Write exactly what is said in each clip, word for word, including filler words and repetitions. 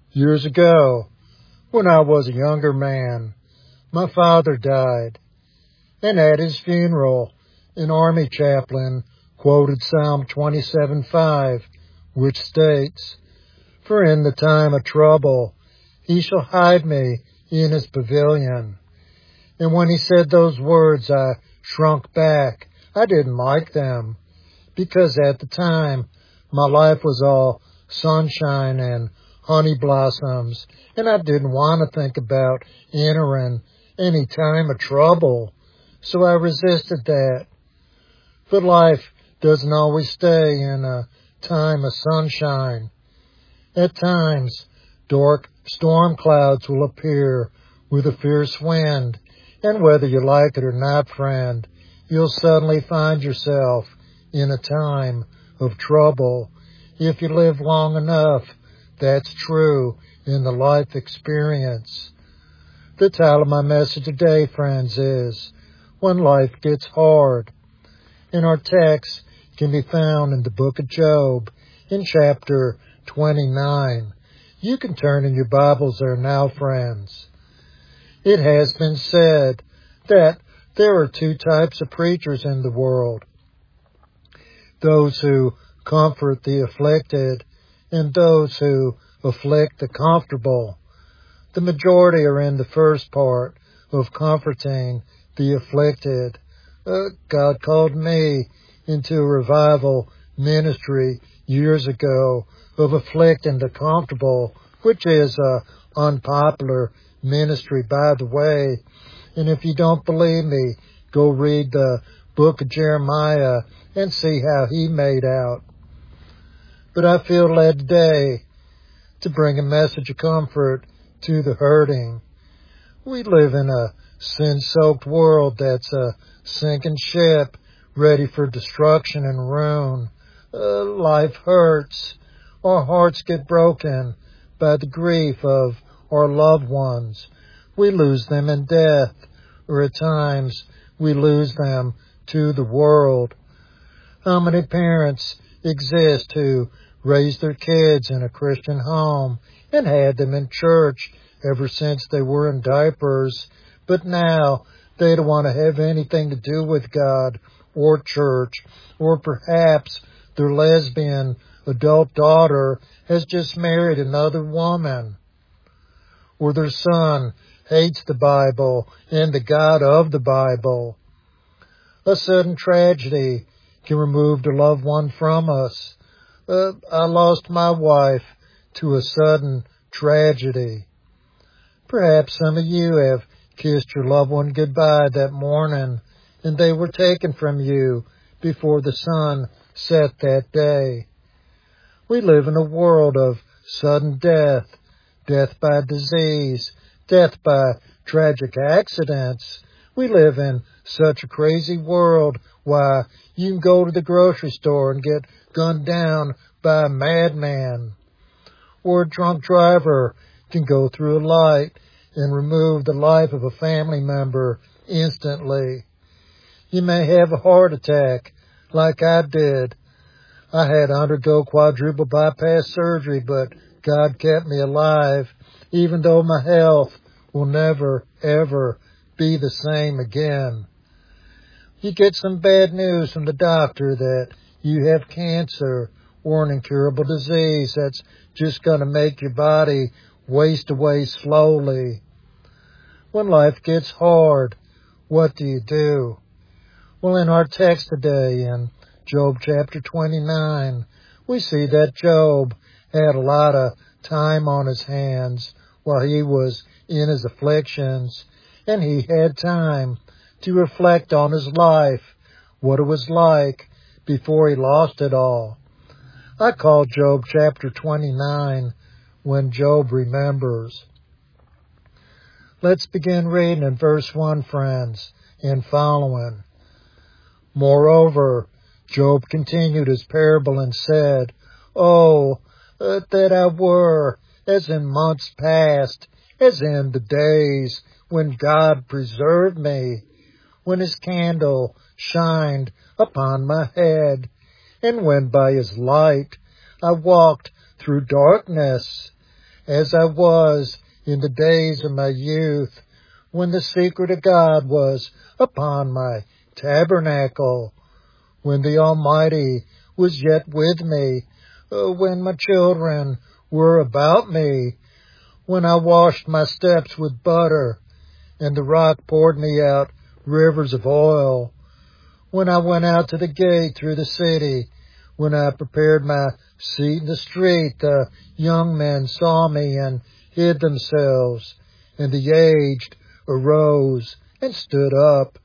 Years ago, when I was a younger man, my father died, and at his funeral, an army chaplain quoted Psalm twenty-seven five, which states, "For in the time of trouble, he shall hide me in his pavilion." And when he said those words, I shrunk back. I didn't like them, because at the time, my life was all sunshine and honey blossoms, and I didn't want to think about entering any time of trouble, so I resisted that. But life doesn't always stay in a time of sunshine. At times, dark storm clouds will appear with a fierce wind, and whether you like it or not, friend, you'll suddenly find yourself in a time of trouble. If you live long enough, that's true in the life experience. The title of my message today, friends, is When Life Gets Hard. And our text can be found in the book of Job in chapter twenty-nine. You can turn in your Bibles there now, friends. It has been said that there are two types of preachers in the world. Those who comfort the afflicted, and those who afflict the comfortable. The majority are in the first part of comforting the afflicted. Uh, God called me into a revival ministry years ago of afflicting the comfortable, which is an unpopular ministry, by the way. And if you don't believe me, go read the book of Jeremiah and see how he made out. But I feel led today to bring a message of comfort to the hurting. We live in a sin-soaked world that's a sinking ship ready for destruction and ruin. Uh, life hurts. Our hearts get broken by the grief of our loved ones. We lose them in death, or at times we lose them to the world. How many parents exist who raised their kids in a Christian home and had them in church ever since they were in diapers, but now they don't want to have anything to do with God or church, or perhaps their lesbian adult daughter has just married another woman, or their son hates the Bible and the God of the Bible. A sudden tragedy can remove the loved one from us. Uh, I lost my wife to a sudden tragedy. Perhaps some of you have kissed your loved one goodbye that morning, and they were taken from you before the sun set that day. We live in a world of sudden death, death by disease, death by tragic accidents. We live in such a crazy world. Why, you can go to the grocery store and get gunned down by a madman. Or a drunk driver can go through a light and remove the life of a family member instantly. You may have a heart attack like I did. I had to undergo quadruple bypass surgery, but God kept me alive, even though my health will never, ever be the same again. You get some bad news from the doctor that you have cancer or an incurable disease that's just going to make your body waste away slowly. When life gets hard, what do you do? Well, in our text today in Job chapter twenty-nine, we see that Job had a lot of time on his hands while he was in his afflictions, and he had time to reflect on his life, what it was like before he lost it all. I call Job chapter twenty-nine, When Job Remembers. Let's begin reading in verse one, friends, and following. Moreover, Job continued his parable and said, Oh, uh, that I were, as in months past, as in the days when God preserved me, when his candle shined upon my head, and when by his light I walked through darkness, as I was in the days of my youth, when the secret of God was upon my tabernacle, when the Almighty was yet with me, uh, when my children were about me, when I washed my steps with butter, and the rock poured me out rivers of oil, when I went out to the gate through the city, when I prepared my seat in the street, the young men saw me and hid themselves, and the aged arose and stood up.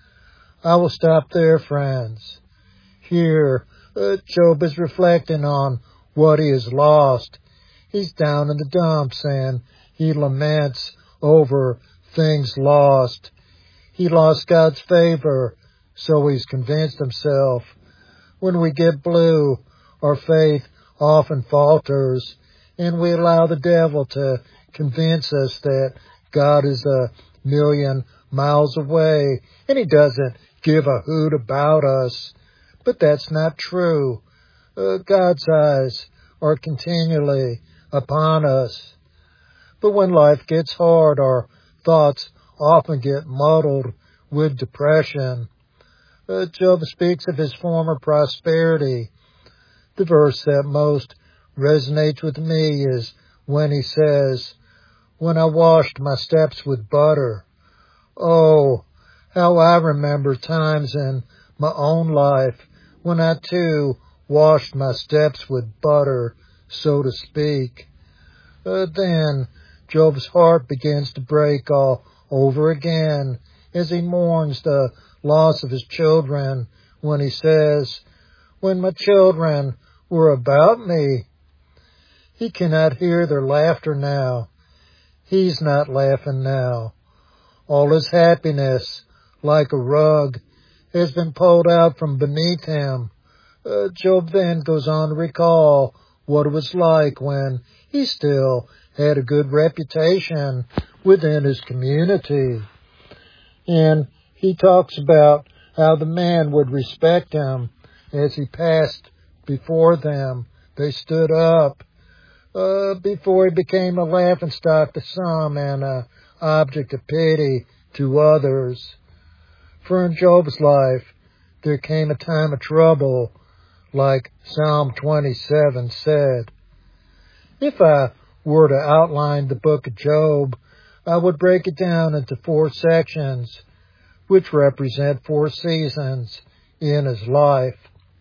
I will stop there, friends. Here, uh, Job is reflecting on what he has lost. He's down in the dumps, and he laments over things lost. He lost God's favor, so he's convinced himself. When we get blue, our faith often falters, and we allow the devil to convince us that God is a million miles away, and he doesn't give a hoot about us. But that's not true. Uh, God's eyes are continually upon us. But when life gets hard, our thoughts often get muddled with depression. Uh, Job speaks of his former prosperity. The verse that most resonates with me is when he says, when I washed my steps with butter. Oh, how I remember times in my own life when I too washed my steps with butter, so to speak. Uh, then Job's heart begins to break all over again as he mourns the loss of his children, when he says, when my children were about me. He cannot hear their laughter now. He's not laughing now. All his happiness, like a rug, has been pulled out from beneath him. Uh, Job then goes on to recall what it was like when he still had a good reputation within his community. And he talks about how the man would respect him as he passed before them. They stood up uh, before he became a laughingstock to some and an object of pity to others. For in Job's life, there came a time of trouble, like Psalm twenty-seven said. If I were to outline the book of Job, I would break it down into four sections, which represent four seasons in his life.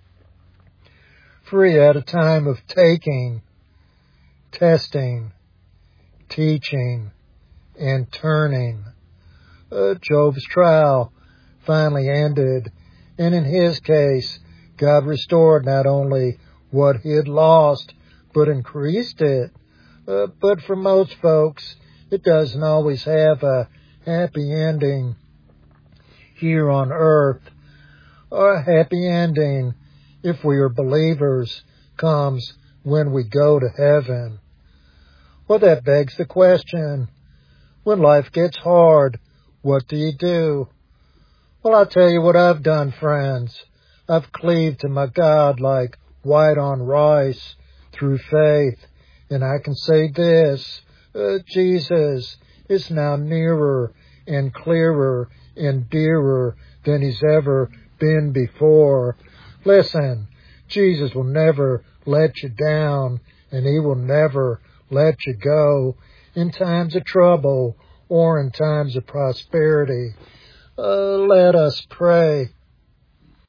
For he had a time of taking, testing, teaching, and turning. Uh, Job's trial finally ended, and in his case, God restored not only what he had lost, but increased it. Uh, but for most folks, it doesn't always have a happy ending here on earth. A happy ending, if we are believers, comes when we go to heaven. Well, that begs the question, when life gets hard, what do you do? Well, I'll tell you what I've done, friends. I've cleaved to my God like white on rice through faith. And I can say this, uh, Jesus is now nearer and clearer and dearer than he's ever been before. Listen, Jesus will never let you down, and he will never let you go in times of trouble or in times of prosperity. Uh, let us pray.